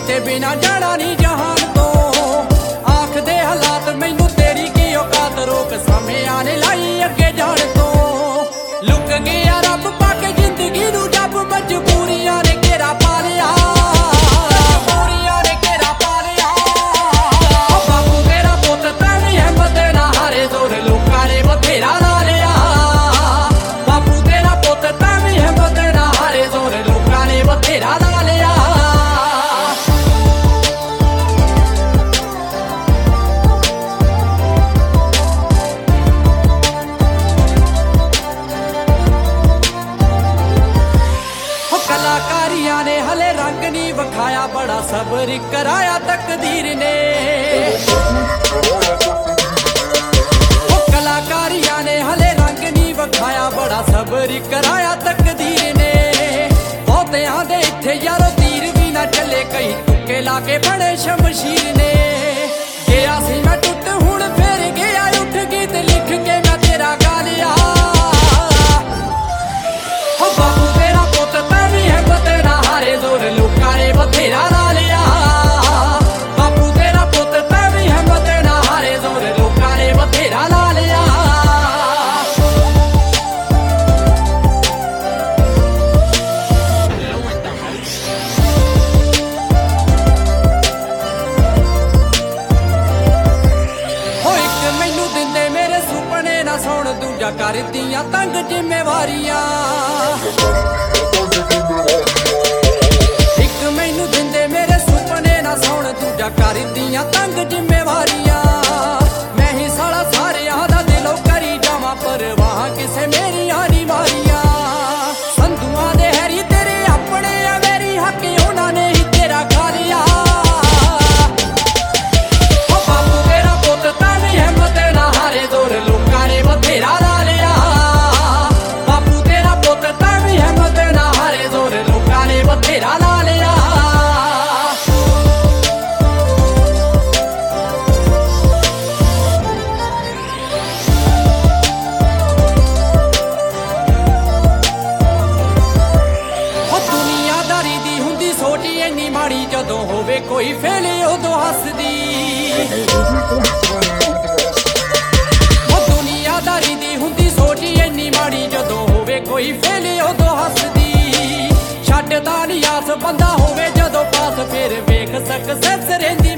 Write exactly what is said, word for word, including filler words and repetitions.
ਕੀਤੇ ਬਿਨਾ ਜਾਣਾ ਨਹੀਂ ਜਹਾਨ ਤੋਂ। ਆਖਦੇ ਹਾਲਾਤ ਮੈਨੂੰ ਤੇਰੀ ਕੀ ਔਕਾਤ, ਰੋਕ ਸਮਿਆਂ ਨੇ ਲਾਈ ਅੱਗੇ ਜਾਣ ਤੋਂ। ਲੁਕ ਗਿਆ ਰੱਬ ਪਾ ਕੇ ਜ਼ਿੰਦਗੀ ਨੂੰ ਜੱਬ, ਮਜਬੂਰੀਆਂ ਨੇ ਘੇਰਾ ਪਾ ਲਿਆ, ਮਜਬੂਰੀਆਂ ਨੇ ਘੇਰਾ ਪਾ ਲਿਆ। ਬਾਪੂ ਤੇਰਾ ਪੁੱਤ ਤਾਂ ਵੀ ਹਿੰਮਤ ਨਾ ਹਾਰੇ, ਜ਼ੋਰ ਲੋਕਾਂ ਨੇ ਬਥੇਰਾ ਲਾ ਲਿਆ। ਬਾਪੂ ਤੇਰਾ ਪੁੱਤ ਤਾਂ ਵੀ ਹਿੰਮਤ ਨਾ ਹਾਰੇ, ਜ਼ੋਰ ਲੋਕਾਂ ਨੇ ਬਥੇਰਾ ਲਾ ਲਿਆ। ਕਲਾਕਾਰੀਆਂ ਨੇ ਹਲੇ ਰੰਗ ਨਹੀਂ ਵਿਖਾਇਆ, ਬੜਾ ਸਬਰ ਕਰਾਇਆ ਤਕਦੀਰ ਨੇ। ਕਲਾਕਾਰੀਆਂ ਨੇ ਹਲੇ ਰੰਗ ਨਹੀਂ ਵਿਖਾਇਆ, ਬੜਾ ਸਬਰ ਕਰਾਇਆ ਤਕਦੀਰ ਨੇ। ਬਹੁਤਿਆਂ ਦੇ ਇੱਥੇ ਯਾਰੋ ਤੀਰ ਵੀ ਨਾ ਚੱਲੇ, ਕਈ ਤੁੱਕੇ ਲਾ ਕੇ ਬਣੇ ਸ਼ਮਸ਼ੀਰ ਨੇ। ਗਿਆ ਸੀ ਮੈਂ ਟੁੱਟ ਹੁਣ ਫੇਰ ਗਿਆ ਉੱਠ, ਗੀਤ ਲਿਖ ਕੇ ਮੈਂ ਤੇਰਾ ਗਾ ਲਿਆ। ਬਾਪੂ ਤੇਰਾ ਪੁੱਤ ਤਾਂ ਵੀ ਹਿੰਮਤ ਨਾ ਹਾਰੇ, ਜ਼ੋਰ ਲੋਕਾਂ ਨੇ ਬਥੇਰਾ ਲਾ ਲਿਆ। ਬਾਪੂ ਤੇਰਾ ਪੁੱਤ ਤਾਂ ਵੀ ਹਿੰਮਤ ਨਾ ਹਾਰੇ, ਜ਼ੋਰ ਲੋਕਾਂ ਨੇ ਬਥੇਰਾ ਲਾ ਲਿਆ। ਹੋ ਇੱਕ ਮੈਨੂੰ ਦਿੰਦੇ ਮੇਰੇ ਸੁਪਨੇ ਨਾ ਸੁਣ, ਦੂਜਾ ਕਰਦੀਆਂ ਤੰਗ ਜ਼ਿੰਮੇਵਾਰੀਆਂ। ਇੱਕ ਮੈਨੂੰ ਦਿੰਦੇ ਮੇਰੇ ਸੁਪਨੇ ਨਾ ਸੁਣ, ਦੂਜਾ ਕਰਦੀਆਂ ਤੰਗ ਜ਼ਿੰਮੇਵਾਰੀਆਂ। ਮੈਂ ਹੀ ਸਾਲਾ ਸਾਰਿਆਂ ਦਾ ਦਿਲੋਂ ਕਰੀ ਜਾਵਾਂ, ਪਰਵਾਹ ਕਿਸੇ ਮੇਰੀਆਂ ਨੀ ਮਾਰੀਆਂ। ਸੰਧੂਆਂ ਦੇ ਹੈਰੀ ਤੇਰੇ ਆਪਣੇ ਆ ਮੇਰੀ, ਹੱਕ ਉਹਨਾਂ ਨੇ ਹੀ ਤੇਰਾ ਖਾ ਲਿਆ। ਬਾਪੂ ਤੇਰਾ ਪੁੱਤ ਤਾਂ ਵੀ ਹਿੰਮਤ ਨਾ ਹਾਰੇ, ਜ਼ੋਰ ਲੋਕਾਂ ਨੇ ਬਥੇਰਾ ਲਾ ਲਿਆ। ਬਾਪੂ ਤੇਰਾ ਪੁੱਤ ਤਾਂ ਵੀ ਹਿੰਮਤ ਨਾ ਹਾਰੇ, ਜ਼ੋਰ ਲੋਕਾਂ ਨੇ ਬਥੇਰਾ ਲਾ ਲਿਆ। ਦੁਨੀਆਦਾਰੀ ਦੀ ਹੁੰਦੀ ਸੋਚ ਇੰਨੀ ਮਾੜੀ, ਜਦੋਂ ਹੋਵੇ ਕੋਈ ਫੇਲ ਉਦੋਂ ਹੱਸਦੀ। ਦੁਨੀਆਦਾਰੀ ਦੀ ਹੁੰਦੀ ਸੋਚ ਇੰਨੀ ਮਾੜੀ, ਜਦੋਂ ਹੋਵੇ ਕੋਈ ਫੇਲ ਉਦੋਂ ਹੱਸਦੀ। ਛੱਡਦਾ ਨੀ ਆਸ ਬੰਦਾ ਹੋਵੇ ਜਦੋਂ ਪਾਸ, ਫੇਰ ਵੇਖ ਸਕਸੈਸ ਰਹਿੰਦੀ।